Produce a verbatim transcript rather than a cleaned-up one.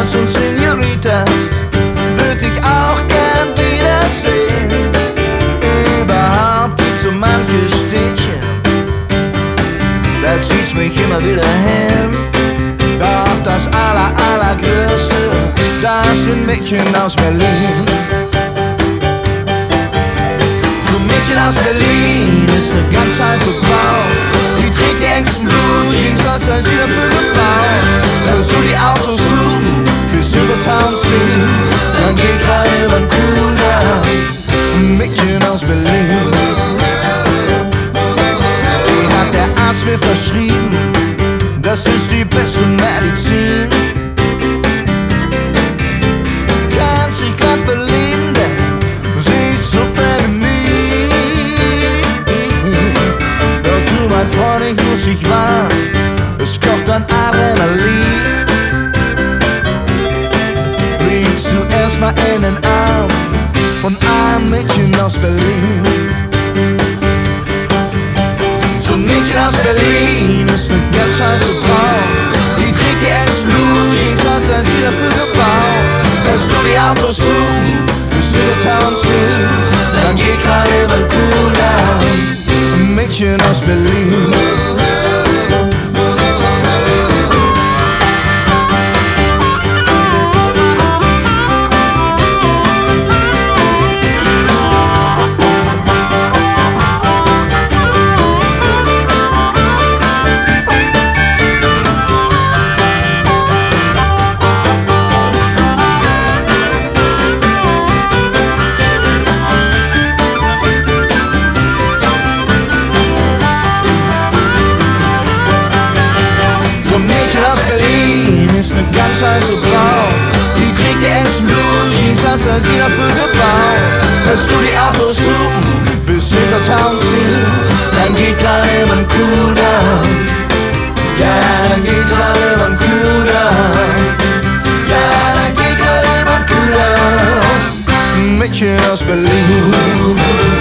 Senoritas und Senoritas würd ich auch gern wiedersehen. Überhaupt gibt's so manches Städtchen, da zieht's mich immer wieder hin. Doch das aller, allergrößte, das sind Mädchen aus Berlin. So ein Mädchen aus Berlin ist ne ganz heiße Frau. Sie trägt die engsten Blue Jeans, als sei sie dafür gebaut. Hörst du die Autos suchen, bis über Town ziehen, dann geht grad über den Cooldown. Ein Mädchen aus Berlin. Die hat der Arzt mir verschrieben, das ist die beste Medizin. Kann sich grad verlieben, denn sie ist so feminin. Doch du, mein Freund, ich muss dich warnen, es kocht an Adrenalin. Liegst du erstmal in den Arm von einem Mädchen aus Berlin. So ein Mädchen aus Berlin ist ne ganz heiße Frau. Sie trägt die engsten Blue Jeans, als sei sie dafür gebaut. Lässt du die Autos suchen, bis in die Town ziehen, dann geht grad über den Cooldown. Ein Mädchen aus Berlin. Ist ne ganz heiße Frau. Sie trägt die engsten Blue Jeans, als sei sie dafür gebaut. Lässt du die Autos suchen, bis hinter Town ziehen, dann geht grad immer ein Cooldown. Ja, dann geht grad immer ein Cooldown. Ja, dann geht grad immer ein Cooldown. Mädchen aus Berlin.